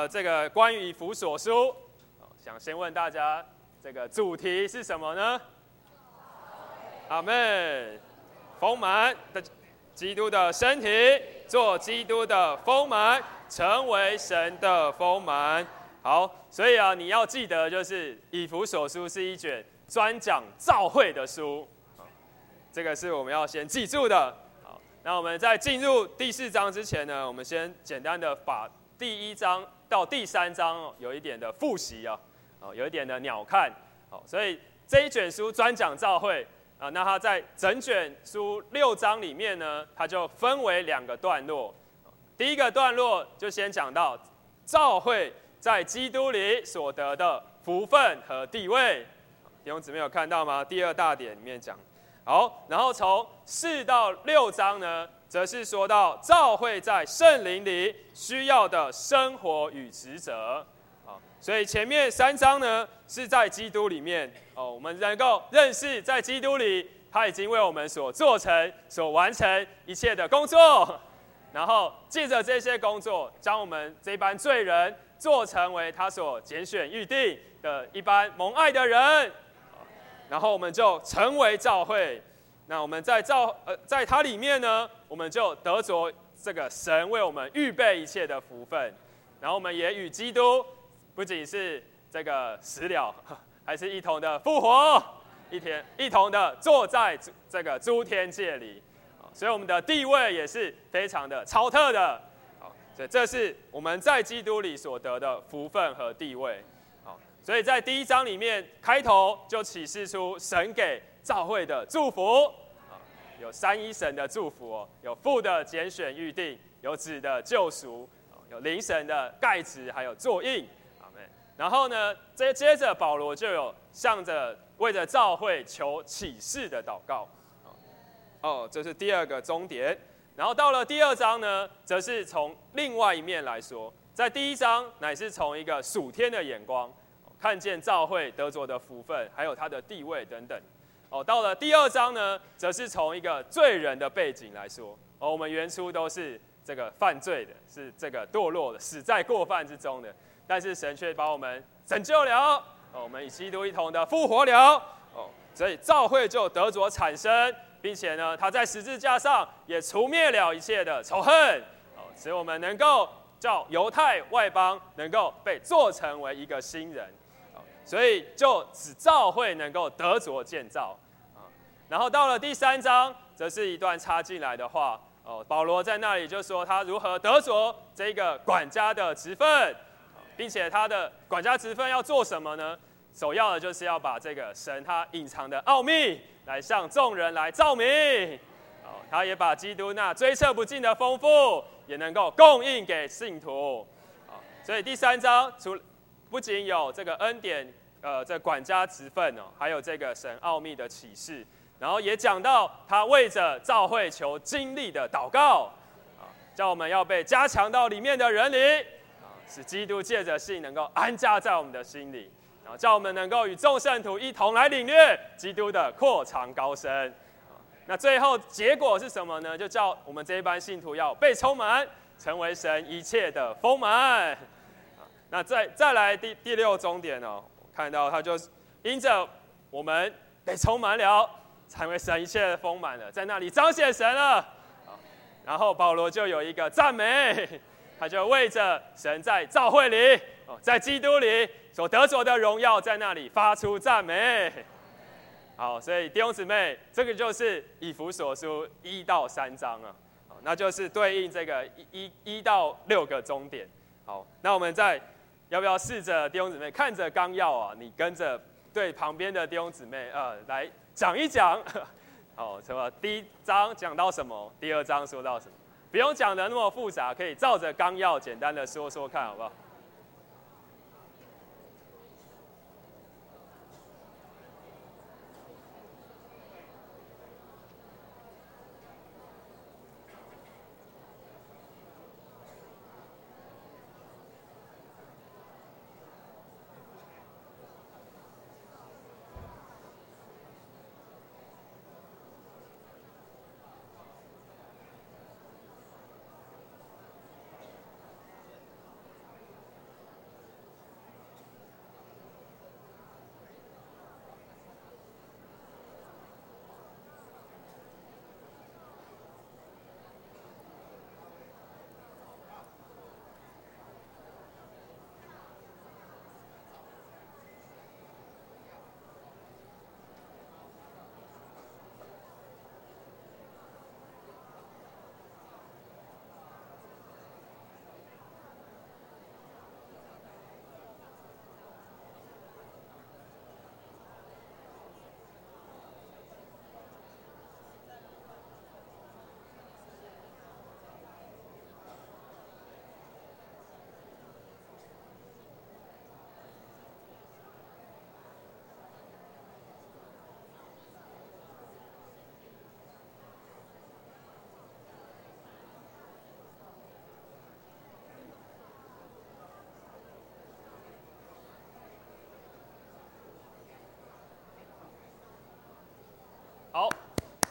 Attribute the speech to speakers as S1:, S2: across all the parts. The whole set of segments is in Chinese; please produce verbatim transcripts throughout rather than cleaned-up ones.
S1: 呃，这个关于以弗所书，想先问大家，这个主题是什么呢？阿们，丰满的基督的身体，做基督的丰满，成为神的丰满。好，所以啊，你要记得，就是以弗所书是一卷专讲教会的书，这个是我们要先记住的。好，那我们在进入第四章之前呢，我们先简单的把第一章到第三章有一点的复习啊，有一点的鸟看。好，所以这一卷书专讲教会。啊，那它在整卷书六章里面呢，它就分为两个段落。第一个段落就先讲到教会在基督里所得的福分和地位。弟兄姊妹有看到吗？第二大点里面讲。好，然后从四到六章呢，则是说到教会在圣灵里需要的生活与职责。所以前面三章呢，是在基督里面哦，我们能够认识在基督里，他已经为我们所做成、所完成一切的工作，然后借着这些工作，将我们这班罪人做成为他所拣选预定的一班蒙爱的人，然后我们就成为教会。那我们在教呃，在它里面呢，我们就得着这个神为我们预备一切的福分，然后我们也与基督。不仅是这个死了，还是一同的复活，一天一同的坐在这个诸天界里，所以我们的地位也是非常的超特的。所以这是我们在基督里所得的福分和地位。所以在第一章里面开头就启示出神给教会的祝福，有三一神的祝福，有父的拣选预定，有子的救赎，有灵神的盖植，还有作印。然后呢，接接着保罗就有向着为着教会求启示的祷告，哦，这是第二个终点。然后到了第二章呢，则是从另外一面来说，在第一章乃是从一个属天的眼光看见教会得着的福分，还有他的地位等等。哦，到了第二章呢，则是从一个罪人的背景来说，哦，我们原初都是这个犯罪的，是这个堕落的，死在过犯之中的。但是神却把我们拯救了，哦，我们与基督一同的复活了，哦，所以教会就得着产生，并且呢，他在十字架上也除灭了一切的仇恨，哦，使我们能够叫犹太外邦能够被做成为一个新人，哦，所以就使教会能够得着建造，啊，然后到了第三章，则是一段插进来的话，哦，保罗在那里就说他如何得着这个管家的职分。并且他的管家职分要做什么呢？首要的就是要把这个神他隐藏的奥秘来向众人来照明，哦，他也把基督那追测不尽的丰富也能够供应给信徒，哦，所以第三章除不仅有这个恩典，呃，这管家职分哦，还有这个神奥秘的启示，然后也讲到他为着教会求经历的祷告，啊，叫我们要被加强到里面的人里。使基督借着信能够安家在我们的心里，然后叫我们能够与众圣徒一同来领略基督的扩长高深。那最后结果是什么呢？就叫我们这一班信徒要被充满，成为神一切的丰满。那再再来第第六终点哦，看到他就是因着我们被充满了，成为神一切的丰满了，在那里彰显神了。然后保罗就有一个赞美。他就为着神在教会里，在基督里所得着的荣耀，在那里发出赞美。好，所以弟兄姊妹，这个就是以弗所书一到三章啊，那就是对应这个一一一到六个终点。好，那我们再要不要试着弟兄姊妹看着纲要啊，你跟着对旁边的弟兄姊妹呃来讲一讲。好，什么第一章讲到什么，第二章说到什么。不用讲的那么复杂，可以照着纲要简单的说说看，好不好？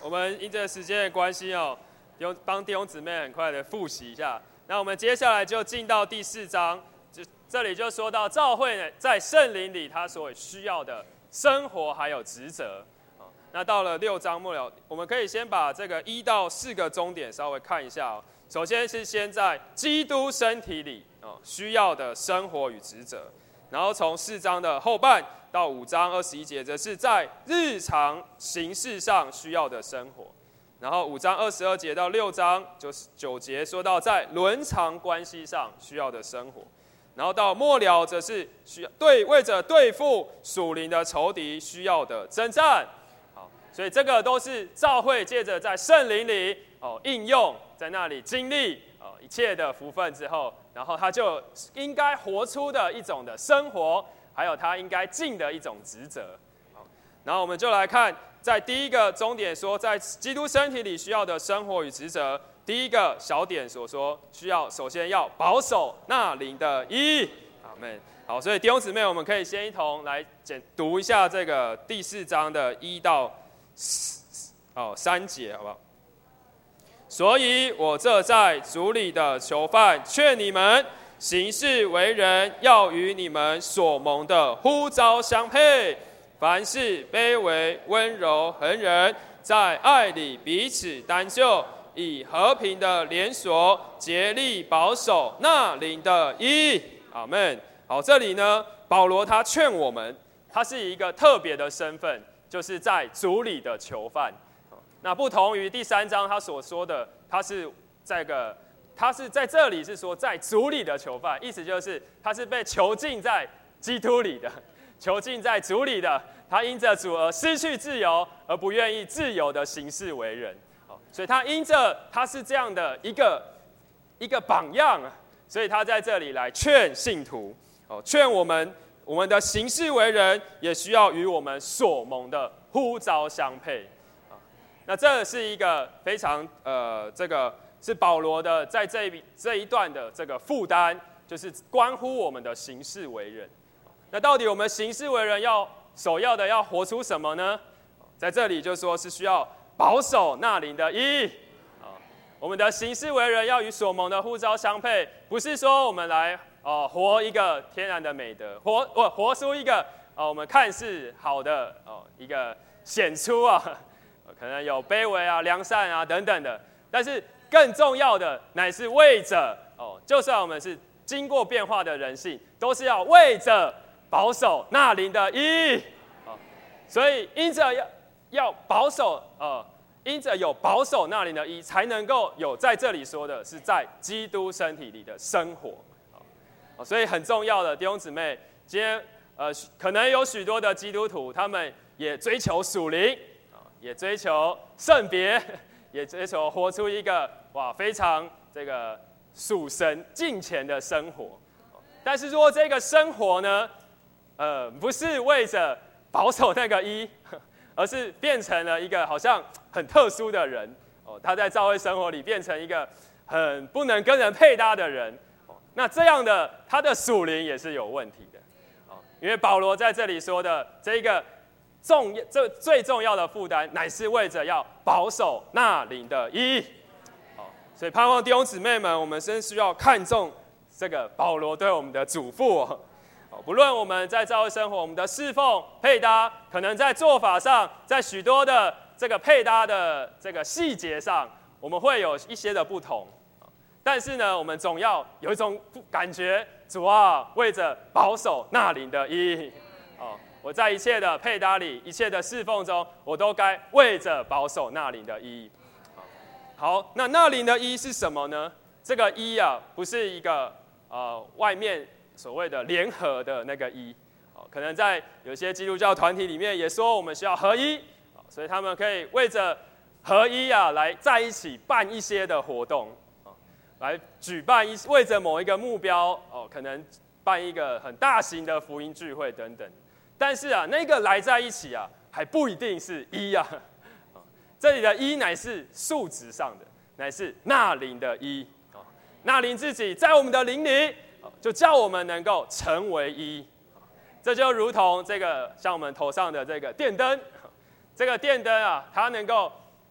S1: 我们因着时间的关系哦，弟兄帮弟兄姊妹很快的复习一下。那我们接下来就进到第四章，就这里就说到教会呢，在圣灵里他所需要的生活还有职责。那到了六章末了，我们可以先把这个一到四个终点稍微看一下哦。首先是先在基督身体里哦需要的生活与职责，然后从四章的后半到五章二十一节，则是在日常形式上需要的生活。然后五章二十二节到六章就是九节，说到在伦常关系上需要的生活。然后到末了，则是需要对为着对付属灵的仇敌需要的征战。好，所以这个都是教会借着在圣灵里哦应用，在那里经历哦一切的福分之后，然后他就应该活出的一种的生活，还有他应该尽的一种职责。好，然后我们就来看，在第一个终点说，在基督身体里需要的生活与职责。第一个小点所说，需要首先要保守那灵的义。阿们。好，所以弟兄姊妹，我们可以先一同来简读一下这个第四章的一到哦三节，好不好？所以我这在主里的囚犯，劝你们行事为人，要与你们所蒙的呼召相配。凡事卑微、温柔、恒忍，在爱里彼此担救。以和平的连锁竭力保守那灵的义。阿们。好，这里呢，保罗他劝我们，他是一个特别的身份，就是在主里的囚犯。那不同于第三章他所说的，他是这个，他是在这里是说在主里的囚犯，意思就是他是被囚禁在基督里的，囚禁在主里的，他因着主而失去自由，而不愿意自由的行事为人。所以他因着他是这样的一个一个榜样，所以他在这里来劝信徒，哦，劝我们我们的行事为人也需要与我们所蒙的呼召相配。啊，那这是一个非常呃，这个是保罗的在这一这一段的这个负担，就是关乎我们的行事为人。那到底我们行事为人要首要的要活出什么呢？在这里就说是需要保守那灵的义。我们的行事为人要与所蒙的呼召相配，不是说我们来哦活一个天然的美德，活我活出一个哦我们看似好的哦一个显出啊，可能有卑微啊、良善啊等等的，但是更重要的乃是为着哦，就算我们是经过变化的人性，都是要为着保守那灵的义。哦，所以因着要。要保守，呃，因着有保守那灵的义，才能够有在这里说的是在基督身体里的生活。哦，所以很重要的弟兄姊妹，今天呃，可能有许多的基督徒，他们也追求属灵，也追求圣别，也追求活出一个哇非常这个属神敬虔的生活。但是如果这个生活呢，呃，不是为着保守那个义，而是变成了一个好像很特殊的人哦，他在教会生活里变成一个很不能跟人配搭的人哦，那这样的他的属灵也是有问题的哦，因为保罗在这里说的这个重这最重要的负担，乃是为着要保守那灵的义哦，所以盼望弟兄姊妹们，我们真需要看重这个保罗对我们的嘱咐哦。不论我们在教会生活，我们的侍奉配搭，可能在做法上，在许多的这个配搭的这个细节上，我们会有一些的不同。但是呢，我们总要有一种感觉，主啊，为着保守那灵的义，哦，我在一切的配搭里，一切的侍奉中，我都该为着保守那灵的义。好，那那灵的义是什么呢？这个义啊，不是一个呃外面所谓的联合的那个一，可能在有些基督教团体里面也说我们需要合一，所以他们可以为着合一啊来在一起办一些的活动，来举办一为着某一个目标哦，可能办一个很大型的福音聚会等等。但是啊，那个来在一起啊，还不一定是一啊，这里的一乃是数值上的，乃是那灵的一，那灵自己在我们的灵里。就叫我们能够成为一，这就如同这个像我们头上的这个电灯，这个电灯啊，它能够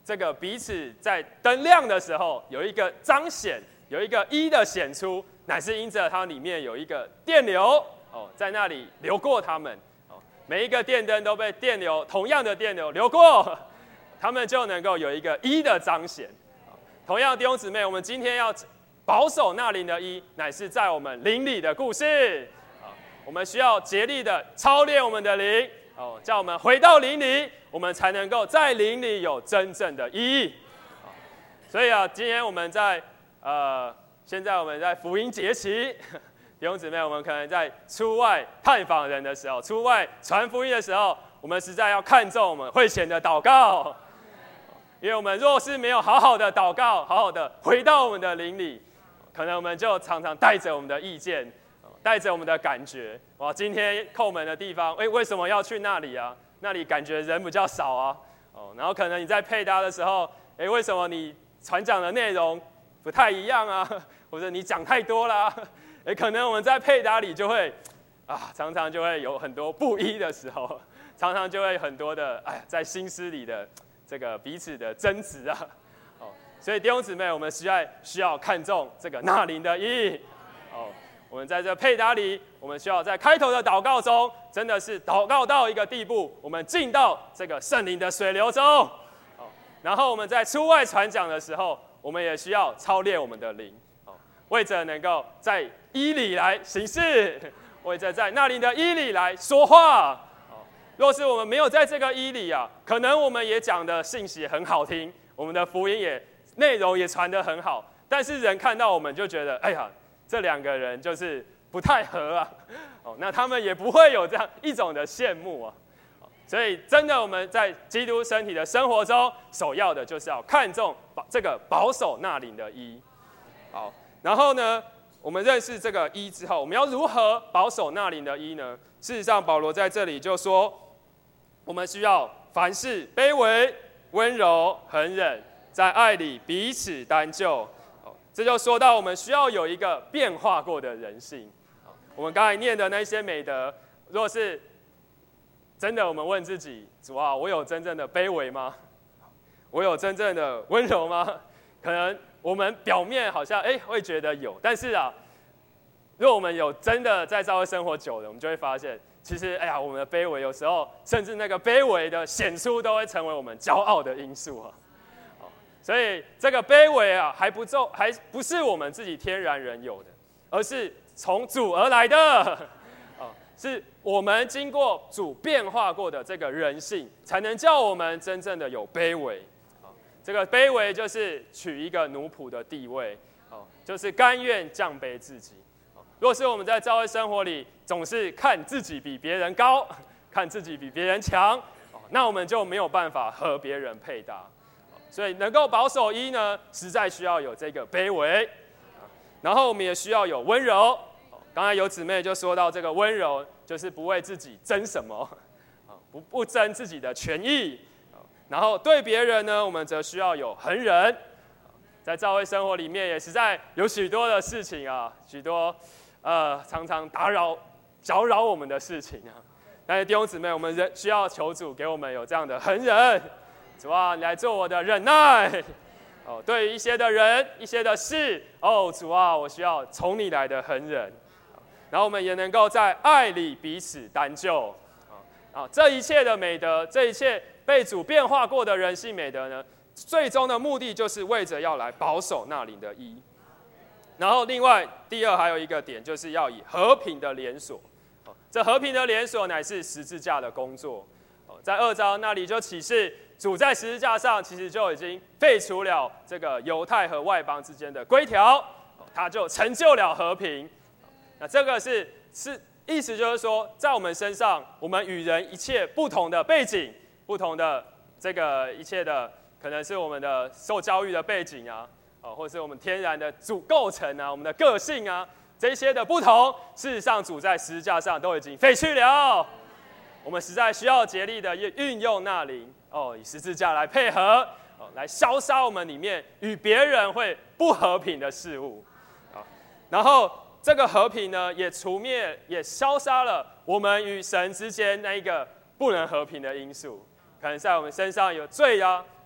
S1: 这个彼此在灯亮的时候有一个彰显，有一个一的显出，乃是因着它里面有一个电流哦，在那里流过他们哦，每一个电灯都被电流同样的电流流过，他们就能够有一个一的彰显。同样弟兄姊妹，我们今天要保守那灵的一，乃是在我们灵里的故事。我们需要竭力的操练我们的灵，哦，叫我们回到灵里，我们才能够在灵里有真正的意义。所以啊，今天我们在呃，现在我们在福音节期，弟兄姊妹，我们可能在出外探访人的时候，出外传福音的时候，我们实在要看重我们会前的祷告，因为我们若是没有好好的祷告，好好的回到我们的灵里，可能我们就常常带着我们的意见。带着我们的感觉，哇！今天叩门的地方，哎，为什么要去那里啊？那里感觉人比较少啊，哦。然后可能你在配搭的时候，哎，为什么你传讲的内容不太一样啊？或者你讲太多啦？哎，可能我们在配搭里就会，啊，常常就会有很多不一的时候，常常就会很多的，哎，在心思里的这个彼此的争执啊，哦。所以弟兄姊妹，我们实在需要看重这个纳灵的意义，哦。我们在这配搭里，我们需要在开头的祷告中，真的是祷告到一个地步，我们进到这个圣灵的水流中。然后我们在出外传讲的时候，我们也需要操练我们的灵，为着能够在伊里来行事，为着在那灵的伊里来说话。若是我们没有在这个伊里啊，可能我们也讲的信息很好听，我们的福音也内容也传得很好，但是人看到我们就觉得，哎呀。这两个人就是不太合啊，哦，那他们也不会有这样一种的羡慕啊，所以真的我们在基督身体的生活中，首要的就是要看重这个保守纳灵的一。好，然后呢，我们认识这个一之后，我们要如何保守纳灵的一呢？事实上，保罗在这里就说，我们需要凡事卑微、温柔、恒忍，在爱里彼此担救。这就说到我们需要有一个变化过的人性。我们刚才念的那些美德，若是真的，我们问自己：主啊，我有真正的卑微吗？我有真正的温柔吗？可能我们表面好像哎会觉得有，但是啊，如果我们有真的在教会生活久了，我们就会发现，其实哎呀，我们的卑微有时候甚至那个卑微的显出，都会成为我们骄傲的因素啊。所以这个卑微啊，还不重，还不是我们自己天然人有的，而是从主而来的，啊，是我们经过主变化过的这个人性，才能叫我们真正的有卑微。啊，这个卑微就是取一个奴仆的地位，啊，就是甘愿降卑自己。若是我们在教会生活里总是看自己比别人高，看自己比别人强，那我们就没有办法和别人配搭。所以能够保守一呢，实在需要有这个卑微，然后我们也需要有温柔。刚才有姊妹就说到这个温柔，就是不为自己争什么，不不争自己的权益。然后对别人呢，我们则需要有恒忍。在教会生活里面，也实在有许多的事情啊，许多呃常常打扰、搅扰我们的事情啊。但是弟兄姊妹，我们人需要求主给我们有这样的恒忍。主啊，你来做我的忍耐。哦，对于一些的人、一些的事，哦，主啊，我需要从你来的恒忍。然后我们也能够在爱里彼此担救。啊，这一切的美德，这一切被主变化过的人性美德呢，最终的目的就是为着要来保守那灵的一。然后另外第二还有一个点，就是要以和平的连锁。这和平的连锁乃是十字架的工作。在二章那里就启示，主在十字架上其实就已经废除了这个犹太和外邦之间的规条，他就成就了和平。那这个是是意思就是说，在我们身上，我们与人一切不同的背景、不同的这个一切的，可能是我们的受教育的背景啊，或是我们天然的主构成啊，我们的个性啊，这些的不同，事实上主在十字架上都已经废去了。我们实在需要竭力的运用那灵哦，以十字架来配合哦，来消杀我们里面与别人会不和平的事物啊。然后这个和平呢，也除灭、也消杀了我们与神之间那一个不能和平的因素。可能在我们身上有罪啊，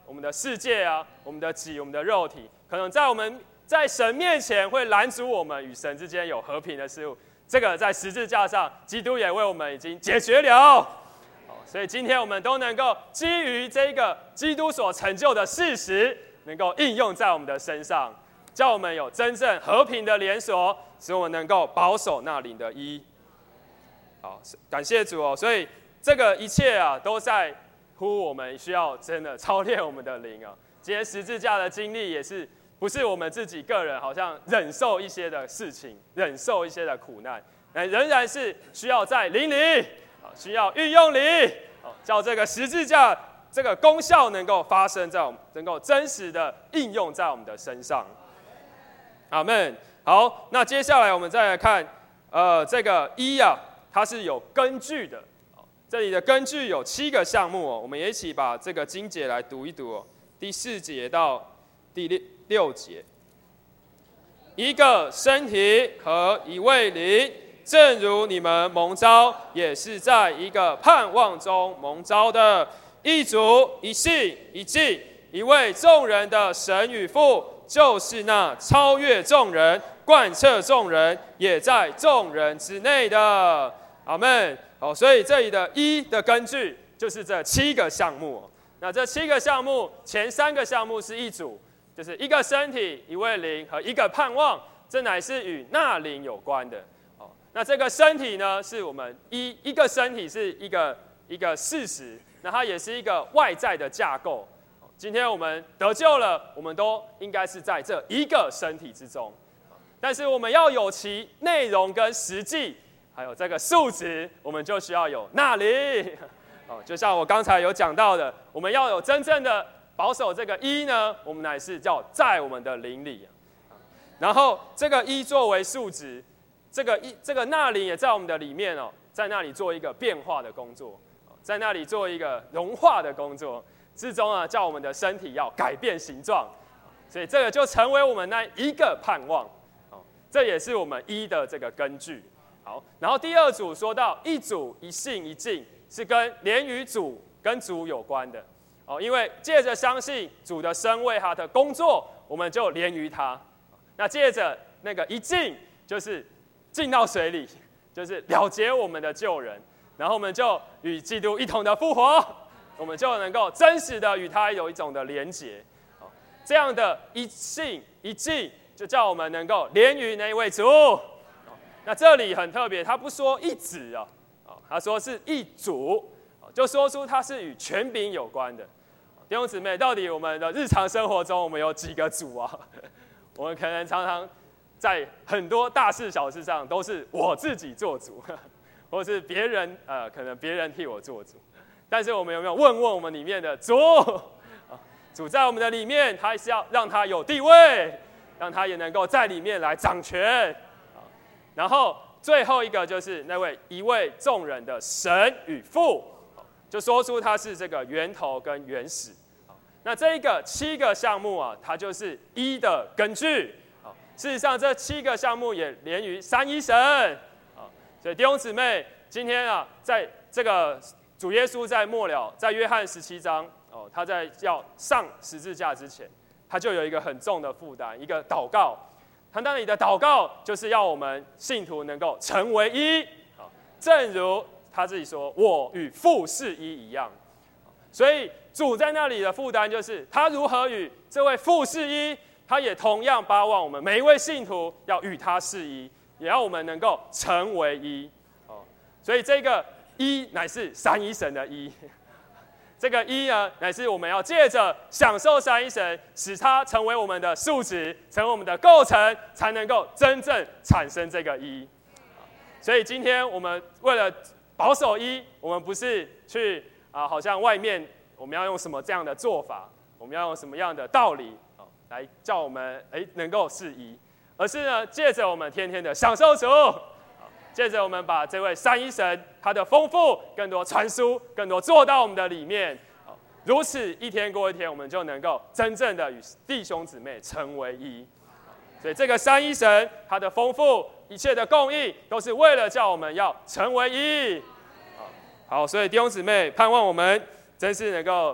S1: 我们的世界啊，我们的己，我们的肉体，可能在我们在神面前会拦阻我们与神之间有和平的事物。这个在十字架上，基督也为我们已经解决了。所以今天我们都能够基于这个基督所成就的事实，能够应用在我们的身上，叫我们有真正和平的连锁，使我们能够保守那灵的一。好，感谢主哦！所以这个一切啊，都在乎我们需要真的操练我们的灵啊。今天十字架的经历也是不是我们自己个人好像忍受一些的事情，忍受一些的苦难，仍然是需要在灵里。需要运用灵，叫这个十字架这个功效能够发生在我们，能够真实的应用在我们的身上。阿们。好，那接下来我们再来看，呃，这个一啊，它是有根据的。这里的根据有七个项目哦，我们也一起把这个经节来读一读哦。第四节到第六六节，一个身体和一位灵。正如你们蒙召，也是在一个盼望中蒙召的，一主、一信、一敬，一位众人的神与父，就是那超越众人、贯彻众人，也在众人之内的。阿们。好，所以这里的一的根据就是这七个项目。那这七个项目，前三个项目是一主，就是一个身体、一位灵和一个盼望，这乃是与那灵有关的。那这个身体呢，是我们一一个身体是一个一个事实，那它也是一个外在的架构。今天我们得救了，我们都应该是在这一个身体之中，但是我们要有其内容跟实际，还有这个素质，我们就需要有那灵。哦，就像我刚才有讲到的，我们要有真正的保守这个一呢，我们乃是叫在我们的灵里，然后这个一作为数值。这个一这个那灵也在我们的里面哦，在那里做一个变化的工作，在那里做一个融化的工作，至终啊，叫我们的身体要改变形状，所以这个就成为我们那一个盼望，这也是我们一的这个根据。好，然后第二组说到一主、一信、一敬，是跟连于主跟主有关的哦，因为借着相信主的生为他的工作，我们就连于他。那借着那个一敬，就是进到水里，就是了结我们的救人，然后我们就与基督一同的复活，我们就能够真实的与他有一种的连结。这样的一信一敬，就叫我们能够连于那一位主。那这里很特别，他不说一子啊，他说是一主，就说出他是与权柄有关的。弟兄姊妹，到底我们的日常生活中，我们有几个主啊？我们可能常常在很多大事小事上都是我自己做主，或是别人呃，可能别人替我做主。但是我们有没有问问我们里面的主？主在我们的里面，他是要让他有地位，让他也能够在里面来掌权。然后最后一个就是那位一位众人的神与父，就说出他是这个源头跟原始。那这一个七个项目啊，它就是一的根据。事实上，这七个项目也连于三一神。所以弟兄姊妹，今天啊，在这个主耶稣在末了，在约翰十七章哦，他在要上十字架之前，他就有一个很重的负担，一个祷告。他那里的祷告就是要我们信徒能够成为一，正如他自己说：“我与父是一”一样。所以主在那里的负担就是他如何与这位父是一，他也同样巴望我们每一位信徒要与他是一，也要我们能够成为一。所以这个一乃是三一神的一。这个一呢，乃是我们要借着享受三一神，使它成为我们的素质，成为我们的构成，才能够真正产生这个一。所以今天我们为了保守一，我们不是去啊，好像外面我们要用什么这样的做法，我们要用什么样的道理啊，来叫我们哎能够是一，而是呢，借着我们天天的享受主。接着我们把这位三一神他的丰富更多传输，更多做到我们的里面，如此一天过一天，我们就能够真正的与弟兄姊妹成为一。所以这个三一神他的丰富，一切的供应，都是为了叫我们要成为一。好，所以弟兄姊妹，盼望我们真是能够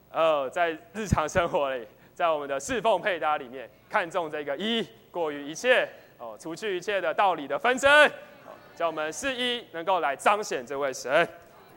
S1: 呃，在日常生活里，在我们的侍奉配搭里面，看重这个一过于一切哦，除去一切的道理的纷争，哦、叫我们是一能够来彰显这位神。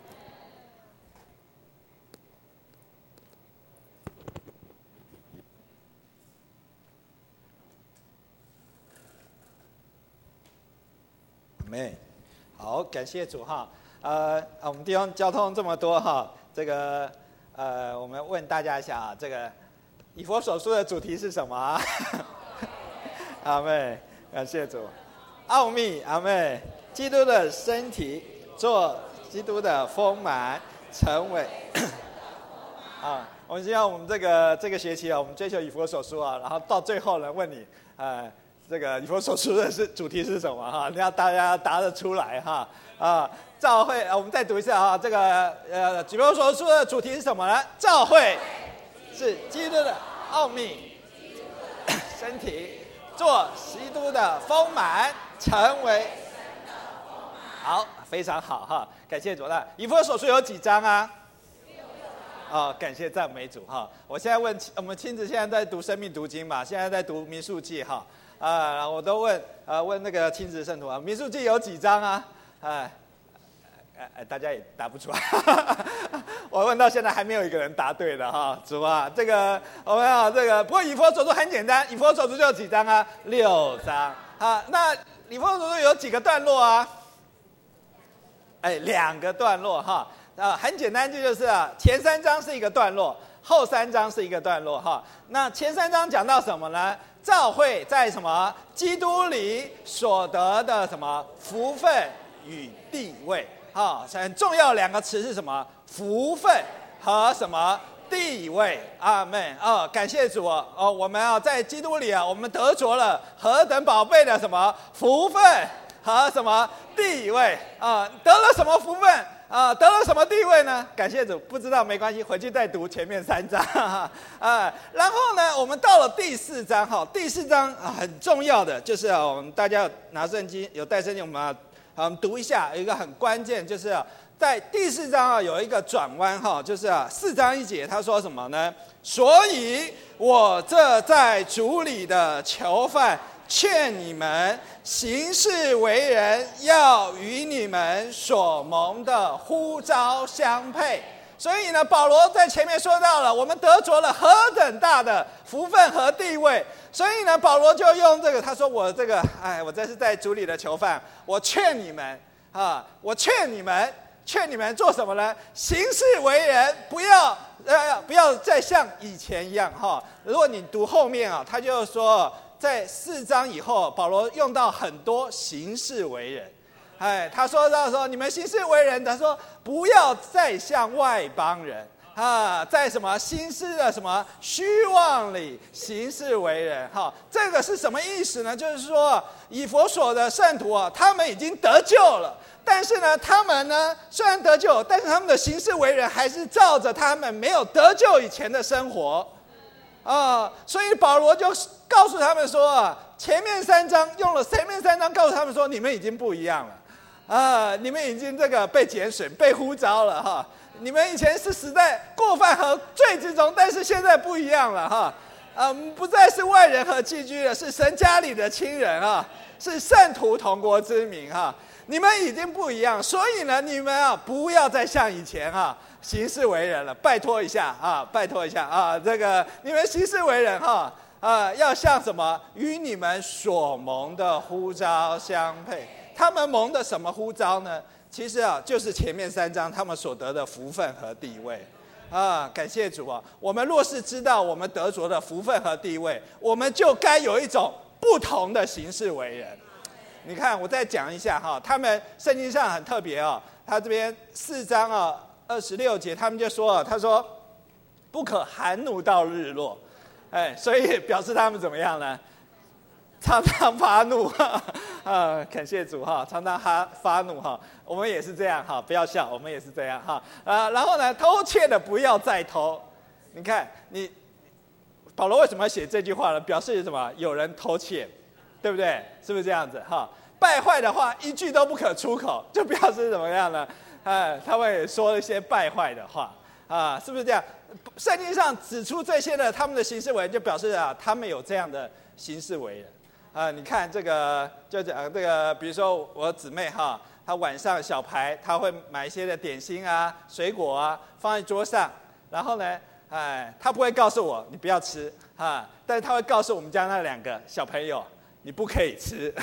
S2: 妹，好，感谢主哈。呃，我们弟兄交通这么多哈，这个呃，我们问大家一下啊，这个以弗所书的主题是什么啊？阿妹，感谢主。奥秘，阿妹，基督的身体，做基督的丰满，成为啊。我们希望我们这个这个学期啊，我们追求以弗所书啊，然后到最后呢，问你，呃。这个以弗所书的是主题是什么哈？你要大家答得出来哈啊！教会，我们再读一下哈，这个呃，以弗所书的主题是什么呢？教会是基督的奥秘，身体做基督的丰满，成为好，非常好哈！感谢主了。以弗所书有几章啊？哦，感谢赞美主哈！我现在问我们亲子现在在读生命读经嘛，现在在读民数记哈。啊，我都问啊，问那个亲子圣徒啊，民数记有几章啊？哎，哎，大家也答不出来。我问到现在还没有一个人答对的哈，主啊，这个我们啊，这个不过以弗所书很简单，以弗所书就有几章啊？六章啊。那以弗所书有几个段落啊？哎，两个段落哈。啊，很简单，这就是啊，前三章是一个段落，后三章是一个段落哈。那前三章讲到什么呢？教会在什么基督里所得的什么福分与地位，哈，很重要的两个词是什么？福分和什么地位？阿们啊！感谢主哦，哦，我们啊在基督里啊，我们得着了何等宝贝的什么福分和什么地位啊？得了什么福分？啊，得了什么地位呢？感谢主，不知道没关系，回去再读前面三章啊。然后呢，我们到了第四章哈，第四章啊很重要的就是啊，我们大家拿圣经有带圣经，我们啊嗯读一下，有一个很关键，就是啊，在第四章啊有一个转弯哈，就是啊四章一节他说什么呢？所以我这在主里的囚犯，劝你们行事为人，要与你们所蒙的呼召相配。所以呢，保罗在前面说到了，我们得着了何等大的福分和地位。所以呢，保罗就用这个，他说我这个，哎，我这是在主里的囚犯，我劝你们啊，我劝你们，劝你们做什么呢？行事为人，不要呃，不要再像以前一样哈。如果你读后面啊，他就说。在四章以后，保罗用到很多行事为人，哎，他说到说你们行事为人，他说不要再像外邦人啊，在什么心思的什么虚妄里行事为人哈，这个是什么意思呢？就是说以弗所的圣徒啊，他们已经得救了，但是呢，他们呢虽然得救，但是他们的行事为人还是照着他们没有得救以前的生活。啊，所以保罗就告诉他们说啊，前面三章用了前面三章告诉他们说，你们已经不一样了，啊，你们已经这个被拣选、被呼召了哈。你们以前是死在过犯和罪之中，但是现在不一样了哈，嗯，不再是外人和寄居的，是神家里的亲人啊，是圣徒同国之民哈。你们已经不一样，所以呢，你们啊不要再像以前哈。行事为人了，拜托一下啊，拜托一下啊，这个你们行事为人哈啊，要像什么？与你们所蒙的呼召相配。他们蒙的什么呼召呢？其实啊，就是前面三章他们所得的福分和地位啊。感谢主啊！我们若是知道我们得着的福分和地位，我们就该有一种不同的行事为人。你看，我再讲一下哈，他们圣经上很特别哦，他这边四章啊。二十六节，他们就说了，他说不可含怒到日落，哎，所以表示他们怎么样呢？常常发怒，啊，感谢主哈，常常发发怒哈，我们也是这样哈，不要笑，我们也是这样哈，啊，然后呢，偷窃的不要再偷，你看你保罗为什么要写这句话呢？表示什么？有人偷窃，对不对？是不是这样子哈？败坏的话一句都不可出口，就表示怎么样呢？哎，他们也说了一些败坏的话啊，是不是这样？圣经上指出这些的他们的行事为人，就表示啊，他们有这样的行事为人。啊，你看这个，就讲这个，比如说我姊妹哈，她晚上小排，她会买一些的点心啊、水果啊放在桌上，然后呢，哎，她不会告诉我你不要吃啊，但是她会告诉我们家那两个小朋友，你不可以吃，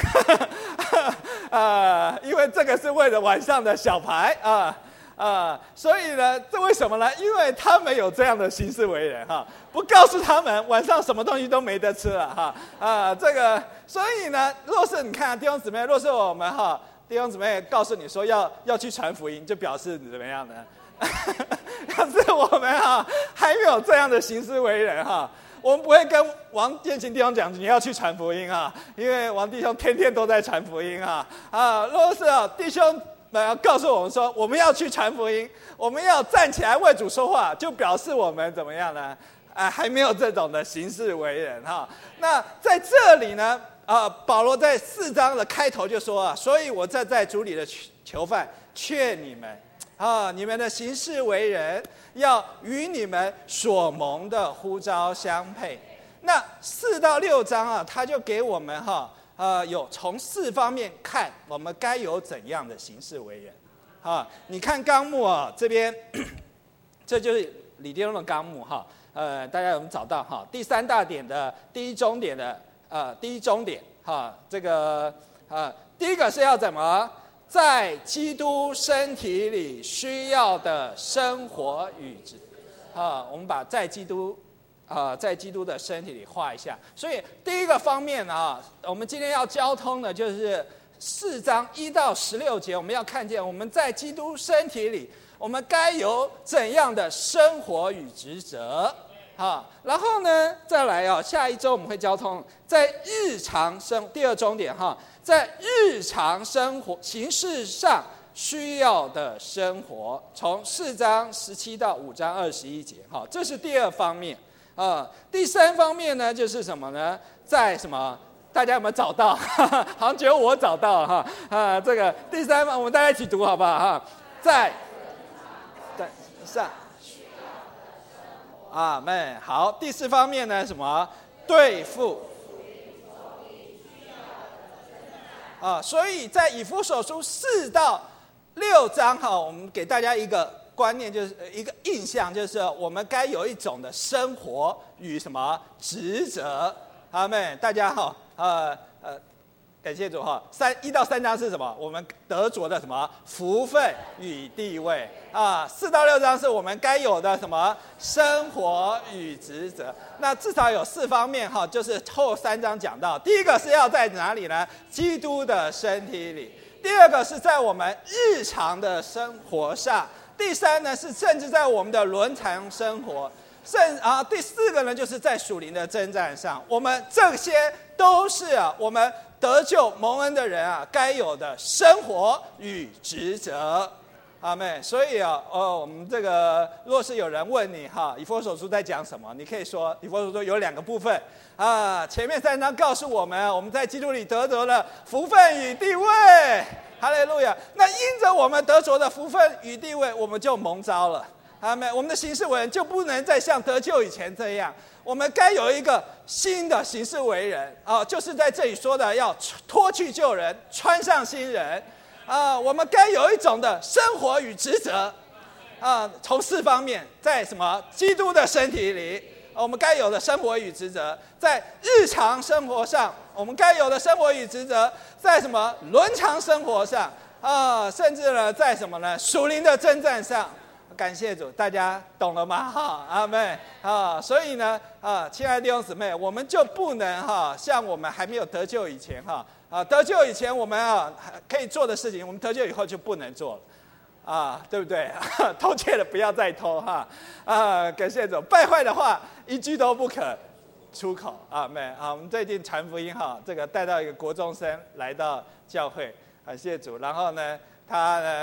S2: 啊，因为这个是为了晚上的小排啊。啊，所以呢，这为什么呢？因为他们有这样的行事为人哈，不告诉他们晚上什么东西都没得吃了哈啊，这个，所以呢，若是你看弟兄姊妹，若是我们哈弟兄姊妹告诉你说要要去传福音，就表示你怎么样呢？要是我们哈还没有这样的行事为人哈，我们不会跟王建琴弟兄讲你要去传福音啊，因为王弟兄天天都在传福音啊啊，若是啊弟兄。那告诉我们说，我们要去传福音，我们要站起来为主说话，就表示我们怎么样呢？啊，还没有这种的行事为人哈。那在这里呢，啊，保罗在四章的开头就说啊，所以我这在主里的囚犯劝你们啊，你们的行事为人要与你们所蒙的呼召相配。那四到六章啊，他就给我们哈。呃，有从四方面看，我们该有怎样的行事为人，啊，你看纲目啊，这边，这就是李弟兄的纲目哈，呃，大家有没有找到哈？第三大点的第一中点的呃第一中点哈，这个呃第一个是要怎么在基督身体里需要的生活与质，啊，我们把在基督。啊、呃，在基督的身体里画一下。所以第一个方面啊，我们今天要交通的就是四章一到十六节，我们要看见我们在基督身体里，我们该有怎样的生活与职责啊。然后呢，再来啊，下一周我们会交通在日常生第二重点哈，在日常生活形式上需要的生活，从四章十七到五章二十一节哈，这是第二方面。啊，第三方面呢，就是什么呢？在什么？大家有没有找到？好像只有我找到哈啊！这个第三方，我们大家一起读好不好哈？在在上阿们。好，第四方面呢，什么？对付啊，所以在以弗所书四到六章哈，我们给大家一个。观念就是一个印象，就是我们该有一种的生活与什么职责，阿们，大家好，呃呃，感谢主哈。三一到三章是什么？我们得着的什么福分与地位啊？四到六章是我们该有的什么生活与职责？那至少有四方面哈，就是后三章讲到，第一个是要在哪里呢？基督的身体里；第二个是在我们日常的生活上。第三呢是甚至在我们的伦常生活，甚啊第四个呢就是在属灵的征战上，我们这些都是啊我们得救蒙恩的人啊该有的生活与职责，阿们。所以啊哦我们这个若是有人问你哈以弗所书在讲什么，你可以说以弗所书有两个部分啊，前面三章告诉我们我们在基督里得着了福分与地位。哈利路亚！那因着我们得着的福分与地位，我们就蒙召了。阿们。我们的行事为人就不能再像得救以前这样，我们该有一个新的行事为人啊，就是在这里说的，要脱去旧人，穿上新人啊。我们该有一种的生活与职责啊，从四方面，在什么基督的身体里。我们该有的生活与职责，在日常生活上，我们该有的生活与职责，在什么伦常生活上啊，甚至呢，在什么呢？属灵的征战上。感谢主，大家懂了吗？哈，阿们啊！所以呢，啊，亲爱的弟兄姊妹，我们就不能哈，像我们还没有得救以前哈啊，得救以前我们啊可以做的事情，我们得救以后就不能做了。啊，对不对？偷窃了不要再偷哈！啊，感谢主，败坏的话一句都不可出口。阿们啊！我们最近传福音哈，这个带到一个国中生来到教会，感谢主。然后呢，他呢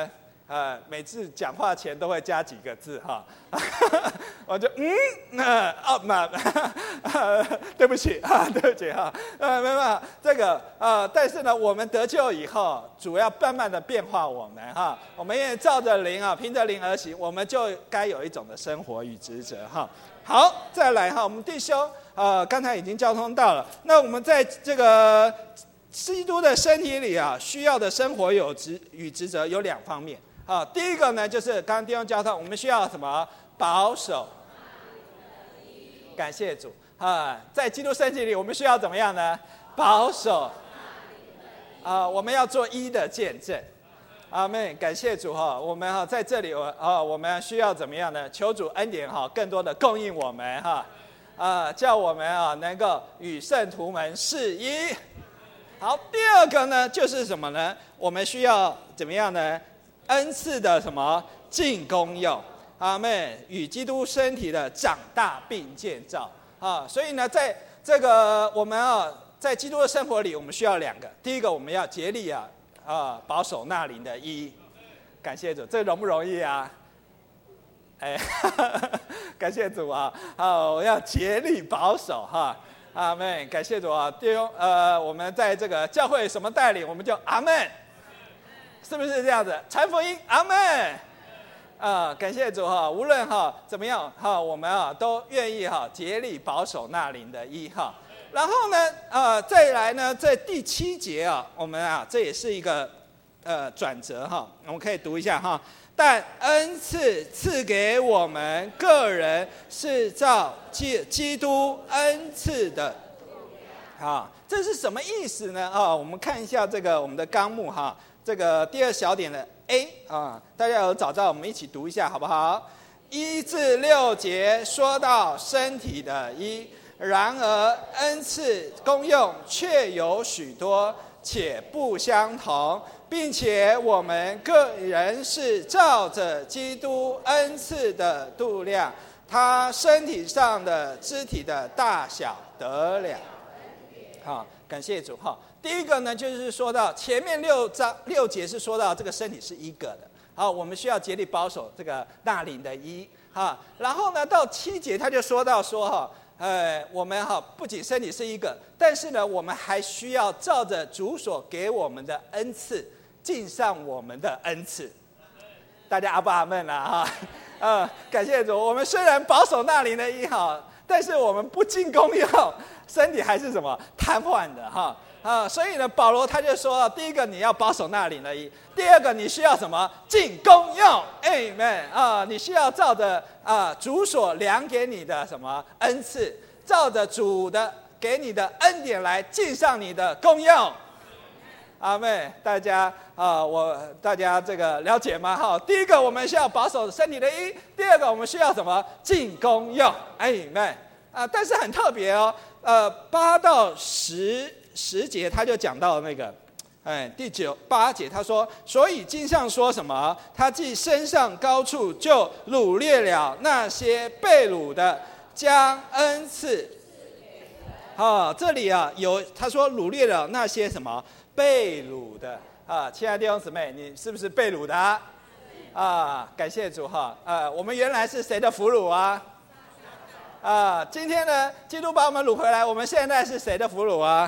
S2: 呃，每次讲话前都会加几个字哈，我就嗯呃哦嘛，对不起啊，对不起哈，呃没办法，这个呃，但是呢，我们得救以后，主要慢慢的变化我们哈，我们也照着灵啊，凭着灵而行，我们就该有一种的生活与职责哈。好，再来哈，我们弟兄呃，刚才已经交通到了，那我们在这个基督的身体里啊，需要的生活有职与职责有两方面。好，第一个呢，就是刚刚弟兄交通，我们需要什么？保守。感谢主啊，在基督身体里，我们需要怎么样呢？保守。啊，我们要做一的见证。阿们，感谢主哈，我们哈在这里，我啊，我们需要怎么样呢？求主恩典哈，更多的供应我们哈，啊，叫我们啊能够与圣徒们是一。好，第二个呢，就是什么呢？我们需要怎么样呢？恩赐的什么尽功用，阿们，与基督身体的长大并建造啊。所以呢，在这个我们啊，在基督的生活里，我们需要两个。第一个，我们要竭力啊啊保守那灵的一，感谢主，这容不容易啊？哎，感谢主啊！啊，我要竭力保守哈，阿们，感谢主啊！弟兄，呃，我们在这个教会什么带领，我们就阿们。是不是这样子？传福音，阿们！啊，感谢主哈！无论哈怎么样哈，我们啊都愿意哈竭力保守那灵的一哈。然后呢，呃，再来呢，在第七节啊，我们啊这也是一个呃转折哈，我们可以读一下哈。但恩赐赐给我们个人是照基基督恩赐的，啊，这是什么意思呢？啊，我们看一下这个我们的纲目哈。这个第二小点的 A 啊，大家有找到，我们一起读一下好不好？一至六节说到身体的一，然而恩赐功用却有许多，且不相同，并且我们个人是照着基督恩赐的度量，他身体上的肢体的大小得了。好，感谢主哈。第一个呢，就是说到前面六章六节是说到这个身体是一个的，好，我们需要竭力保守这个那灵的一哈。然后呢，到七节他就说到说哈，呃，我们哈不仅身体是一个，但是呢，我们还需要照着主所给我们的恩赐，尽上我们的恩赐。大家阿不阿们啦哈？呃，感谢主，我们虽然保守那灵的一哈，但是我们不尽功用，身体还是什么瘫痪的哈。啊，所以呢，保罗他就说，第一个你要保守那灵的一，第二个你需要什么？尽功用 ，Amen 啊，你需要照着啊主所量给你的什么恩赐，照着主的给你的恩典来尽上你的功用。阿们，大家啊，我大家这个了解吗？哈，第一个我们需要保守身体的一，第二个我们需要什么？尽功用 ，Amen 啊，但是很特别哦，呃，八到十。十节他就讲到那个，哎，第九八节他说，所以经上说什么？他既升上高处，就掳掠了那些被掳的，将恩赐。好，这里啊有他说掳掠了那些什么被掳的啊，亲爱的弟兄姊妹，你是不是被掳的啊？啊，感谢主哈，呃，我们原来是谁的俘虏啊？啊，今天呢，基督把我们掳回来，我们现在是谁的俘虏啊？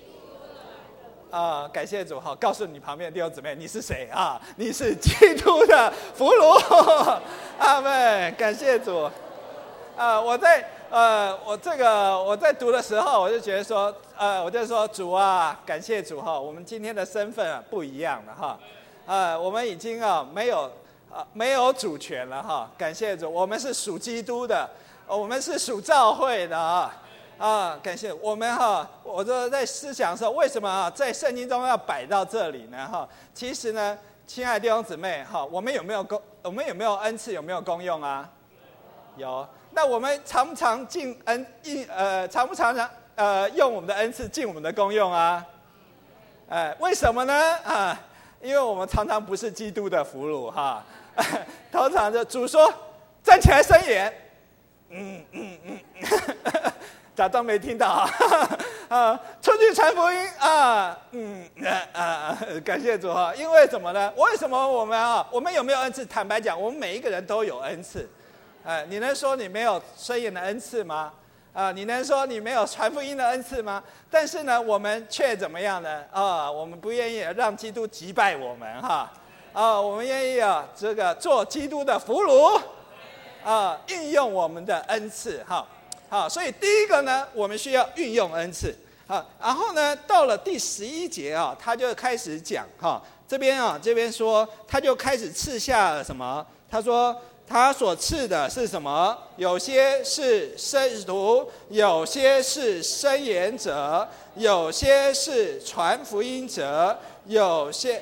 S2: 啊，感谢主哈！告诉你旁边的弟兄姊妹，你是谁啊？你是基督的俘虏，阿们！感谢主。啊，我在呃，我这个我在读的时候，我就觉得说，呃，我就说主啊，感谢主哈！我们今天的身份啊不一样了哈，呃，我们已经啊没有啊没有主权了哈，感谢主，我们是属基督的，我们是属教会的啊。啊，感谢我们哈！我就在思想的时候，为什么啊在圣经中要摆到这里呢？哈，其实呢，亲爱的弟兄姊妹哈，我们有没有功？我们有没有恩赐？有没有功用啊？有。那我们常不常尽恩应呃，常不常常呃用我们的恩赐尽我们的功用啊？哎，为什么呢？啊，因为我们常常不是基督的俘虏哈。通常就主说站起来伸言，嗯嗯嗯。假装没听到啊！ 啊，出去传福音啊，嗯啊啊，感谢主哈！因为什么呢？为什么我们啊，我们有没有恩赐？坦白讲，我们每一个人都有恩赐。哎，你能说你没有宣言的恩赐吗？啊，你能说你没有传福音的恩赐吗？但是呢，我们却怎么样呢？啊，我们不愿意让基督击败我们哈。啊，我们愿意啊，这个做基督的俘虏，啊，运用我们的恩赐哈。好，所以第一个呢，我们需要运用恩赐。啊，然后呢，到了第十一节啊，他就开始讲哈，这边啊，这边说他就开始赐下了什么？他说他所赐的是什么？有些是使徒，有些是申言者，有些是传福音者，有些。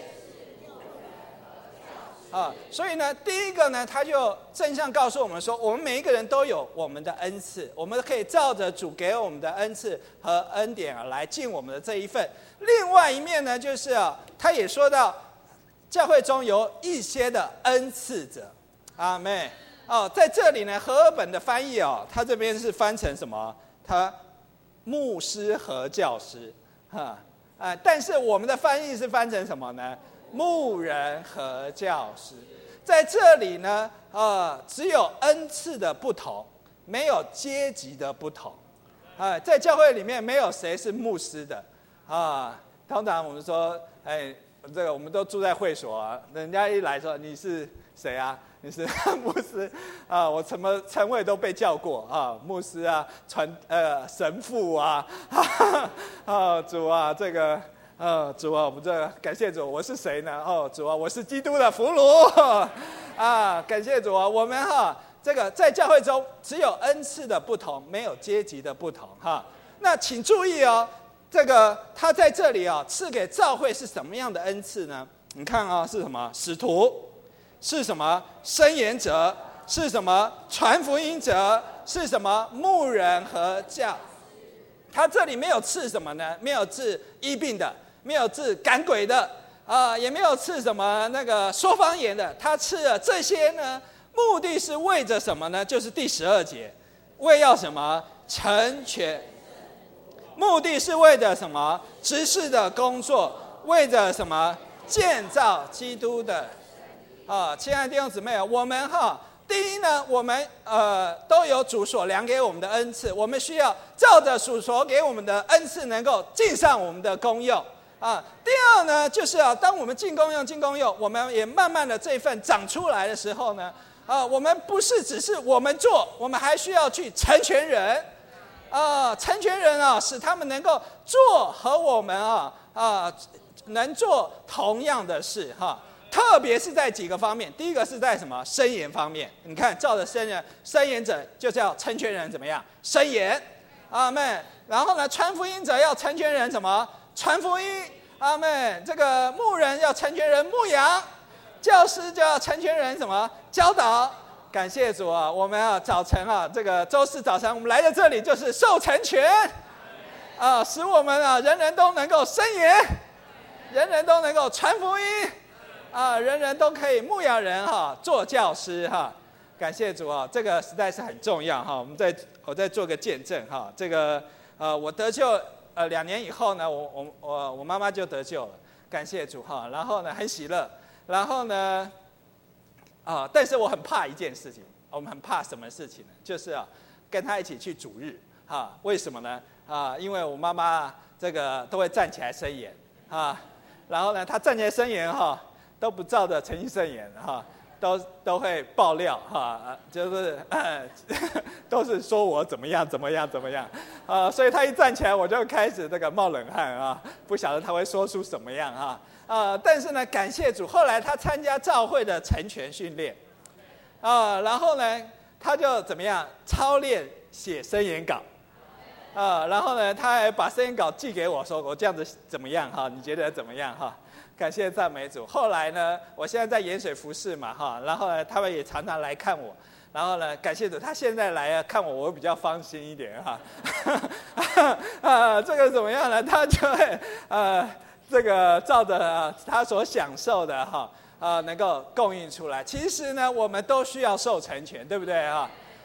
S2: 啊，所以呢，第一个呢，他就正向告诉我们说，我们每一个人都有我们的恩赐，我们可以照着主给我们的恩赐和恩典而来尽我们的这一份。另外一面呢，就是啊，他也说到，教会中有一些的恩赐者，阿们。哦，在这里呢，和合本的翻译哦，他这边是翻成什么？他牧师和教师，哈啊，但是我们的翻译是翻成什么呢？牧人和教师，在这里呢，呃，只有恩赐的不同，没有阶级的不同。啊、呃，在教会里面没有谁是牧师的啊。通常我们说，哎，这个我们都住在会所啊，人家一来说你是谁啊？你是牧师啊？我什么称谓都被叫过啊，牧师啊，传呃神父啊，啊主啊，这个。呃，主啊，我们这感谢主，我是谁呢？哦，主啊，我是基督的俘虏啊！感谢主啊，我们哈，这个在教会中只有恩赐的不同，没有阶级的不同哈。那请注意哦，这个他在这里啊，赐给教会是什么样的恩赐呢？你看啊，是什么？使徒是什么？申言者是什么？传福音者是什么？牧人和教。他这里没有赐什么呢？没有赐医病的。没有赐赶鬼的啊、呃，也没有赐什么那个说方言的，他赐了这些呢，目的是为着什么呢？就是第十二节，为要什么？成全。目的是为着什么？执事的工作，为着什么？建造基督的。啊，亲爱的弟兄姊妹，我们哈，第一呢，我们呃都有主所量给我们的恩赐，我们需要照着主所给我们的恩赐，能够尽上我们的功用。啊，第二呢，就是啊，当我们进功用、进功用，我们也慢慢的这一份长出来的时候呢，啊，我们不是只是我们做，我们还需要去成全人，啊，成全人啊，使他们能够做和我们啊啊能做同样的事哈、啊。特别是在几个方面，第一个是在什么？申言方面，你看，照着申言，申言者就是要成全人怎么样？申言，阿们。然后呢，传福音者要成全人什么？传福音，阿们。这个牧人要成全人牧羊，教师就要成全人什么？教导。感谢主啊，我们啊早晨啊，这个周四早晨我们来到这里就是受成全，啊，使我们啊人人都能够申言，人人都能够传福音，啊，人人都可以牧羊人哈、啊，做教师哈、啊。感谢主啊，这个实在是很重要哈、啊。我们再我再做个见证哈、啊，这个呃我得救。呃，两年以后呢，我我我我妈妈就得救了，感谢主哈。然后呢，很喜乐。然后呢，啊、呃，但是我很怕一件事情，我们很怕什么事情呢？就是啊，跟她一起去主日哈。为什么呢？啊，因为我妈妈这个都会站起来申言啊，然后呢，她站起来申言哈，都不照着诚心申言哈。都都会爆料哈，就是、呃、都是说我怎么样怎么样怎么样啊，所以他一站起来我就开始这个冒冷汗啊，不晓得他会说出什么样啊啊！但是呢，感谢主，后来他参加教会的成全训练啊，然后呢，他就怎么样操练写申言稿啊，然后呢，他还把申言稿寄给我说我这样子怎么样哈？你觉得怎么样哈？感谢赞美主。后来呢，我现在在盐水服侍嘛哈，然后呢，他们也常常来看我，然后呢，感谢主，他现在来啊看我，我比较放心一点哈。啊，这个怎么样呢？他就会呃，这个照着他所享受的哈啊，能够供应出来。其实呢，我们都需要受成全，对不对哈？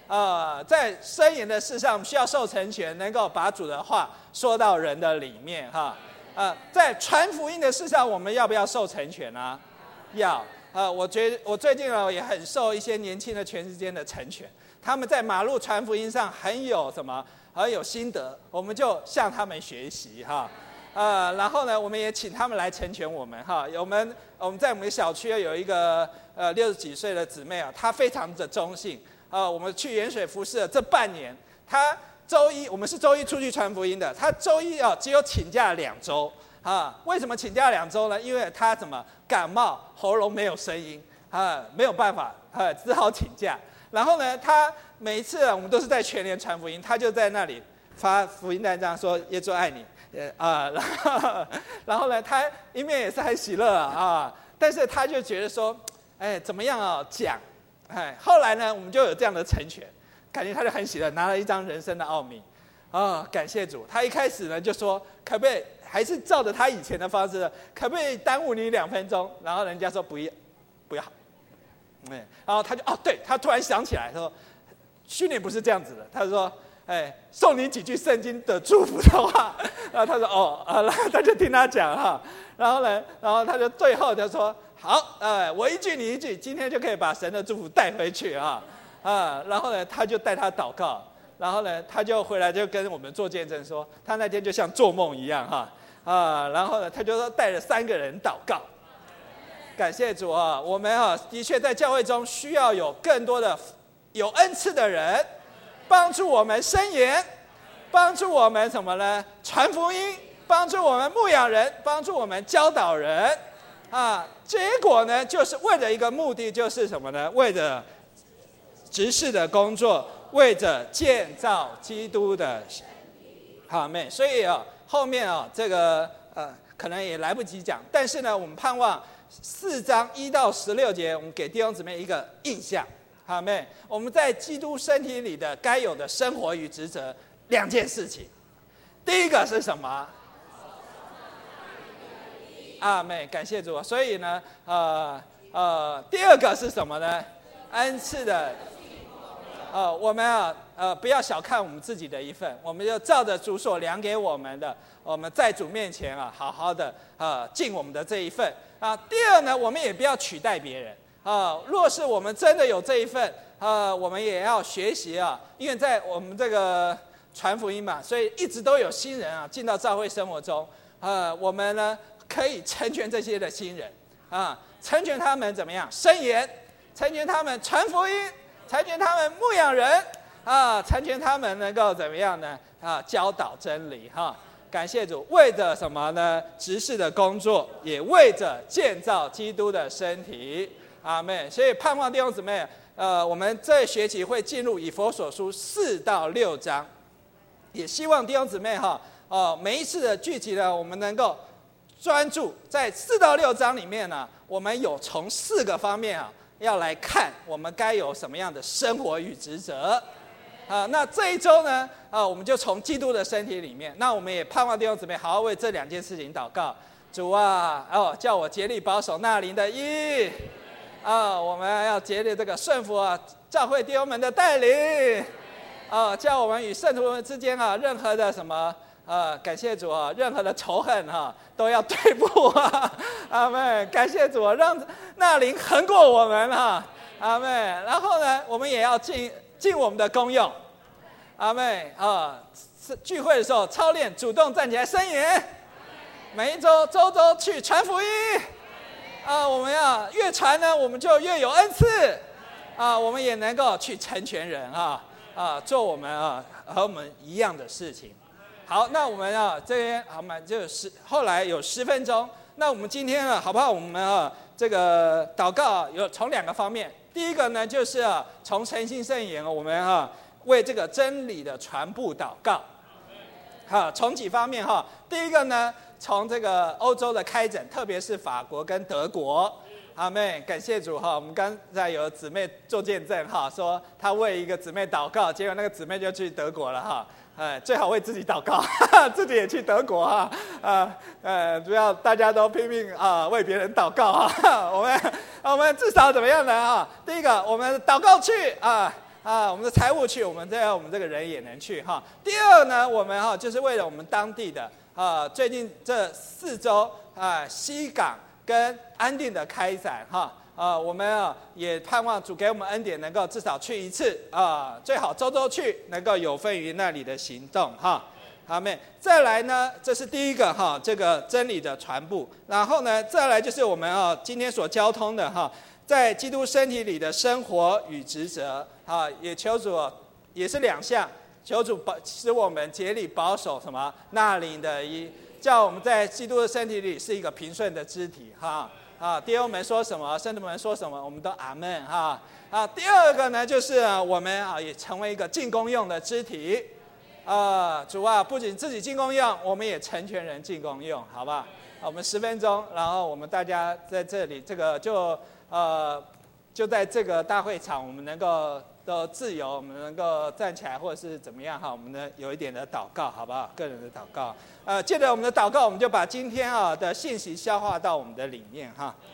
S2: 呃，在申言的事上，我们需要受成全，能够把主的话说到人的里面哈。呃，在传福音的事上，我们要不要受成全呢？要。呃，我觉得我最近呢也很受一些年轻的全时间的成全，他们在马路传福音上很有什么，很有心得，我们就向他们学习哈。呃，然后呢，我们也请他们来成全我们哈。我们我们在我们的小区有一个呃六十几岁的姊妹啊，她非常的忠信。呃，我们去盐水服侍的这半年，她周一我们是周一出去传福音的，她周一啊只有请假两周啊。为什么请假两周呢？因为她怎么感冒，喉咙没有声音啊，没有办法啊，只好请假。然后呢，她每一次我们都是在全联传福音，她就在那里发福音单张说耶稣爱你。啊，然后，然后呢，他一面也是很喜乐啊，但是他就觉得说，哎，怎么样啊？讲，哎，后来呢，我们就有这样的成全，感觉他就很喜乐，拿了一张人生的奥秘，啊，感谢主。他一开始呢就说，可不可以还是照着他以前的方式，可不可以耽误你两分钟？然后人家说不要，不要，哎，然后他就哦，对，他突然想起来说，训练不是这样子的，他说。哎，送你几句圣经的祝福的话，然后他说哦，啊，然后他就听他讲哈，然后呢，然后他就最后就说好，呃，我一句你一句，今天就可以把神的祝福带回去啊，啊，然后呢，他就带他祷告，然后呢，他就回来就跟我们做见证说，他那天就像做梦一样哈，啊，然后呢，他就说带着三个人祷告，感谢主啊，我们啊的确在教会中需要有更多的有恩赐的人。帮助我们申言，帮助我们什么呢？传福音，帮助我们牧养人，帮助我们教导人，啊，结果呢，就是为了一个目的，就是什么呢？为着执事的工作，为着建造基督的好妹。所以啊，后面啊，这个呃，可能也来不及讲，但是呢，我们盼望四章一到十六节，我们给弟兄姊妹一个印象。好妹，我们在基督身体里的该有的生活与职责两件事情。第一个是什么？阿妹，感谢主。所以呢，呃呃，第二个是什么呢？恩赐的，呃，我们啊，呃，不要小看我们自己的一份，我们就照着主所量给我们的，我们在主面前啊，好好的呃尽我们的这一份啊。第二呢，我们也不要取代别人。啊，若是我们真的有这一份，呃，我们也要学习啊，因为在我们这个传福音嘛，所以一直都有新人啊进到教会生活中，呃，我们呢可以成全这些的新人，啊，成全他们怎么样？申言，成全他们传福音，成全他们牧养人，啊，成全他们能够怎么样呢？啊，教导真理哈。感谢主，为着什么呢？执事的工作，也为着建造基督的身体。阿们。所以盼望弟兄姊妹，呃，我们这学期会进入以弗所书四到六章，也希望弟兄姊妹哈，哦、呃，每一次的聚集呢，我们能够专注在四到六章里面呢，我们有从四个方面啊，要来看我们该有什么样的生活与职责。啊、呃，那这一周呢，啊、呃，我们就从基督的身体里面，那我们也盼望弟兄姊妹好好为这两件事情祷告。主啊，哦，叫我竭力保守那灵的义。啊、哦，我们要竭力这个顺服啊，教会弟兄们的带领，啊、哦，叫我们与圣徒们之间啊，任何的什么，呃，感谢主啊，任何的仇恨哈、啊，都要对付啊，阿们，感谢主啊，让那灵横过我们哈、啊，阿们，然后呢，我们也要尽尽我们的功用，阿们啊，聚会的时候操练，主动站起来申言，每一周周周去传福音。啊，我们要越传呢，我们就越有恩赐，啊，我们也能够去成全人啊，啊，做我们啊和我们一样的事情。好，那我们啊这边好嘛，就十后来有十分钟，那我们今天啊，好不好？我们啊这个祷告、啊、有从两个方面，第一个呢就是啊从诚心圣言，我们啊为这个真理的传布祷告，好，从几方面哈，第一个呢。从这个欧洲的开展，特别是法国跟德国，阿们，感谢主哈！我们刚才有姊妹做见证哈，说她为一个姊妹祷告，结果那个姊妹就去德国了哈。哎，最好为自己祷告，自己也去德国哈。啊，呃，不要大家都拼命啊为别人祷告哈。我们我们至少怎么样呢啊？第一个，我们祷告去啊啊，我们的财务去，我们这样我们这个人也能去哈。第二呢，我们哈就是为了我们当地的啊，最近这四周啊，西港跟安定的开展哈。啊，我们啊也盼望主给我们恩典，能够至少去一次啊，最好周周去，能够有份于那里的行动哈。阿们。再来呢，这是第一个哈，这个真理的传播。然后呢，再来就是我们啊今天所交通的哈，在基督身体里的生活与职责啊，也求主也是两项，求主保使我们竭力保守什么那灵的一，叫我们在基督的身体里是一个平顺的肢体哈。啊，弟兄们说什么，圣徒们说什么，我们都阿们哈。啊，第二个呢，就是啊我们啊也成为一个进攻用的肢体。啊，主啊，不仅自己进攻用，我们也成全人进攻用，好不好？我们十分钟，然后我们大家在这里，这个就呃就在这个大会场，我们能够都自由，我们能够站起来或者是怎么样哈，我们呢有一点的祷告，好不好？个人的祷告。呃，借着我们的祷告，我们就把今天啊的信息消化到我们的里面哈。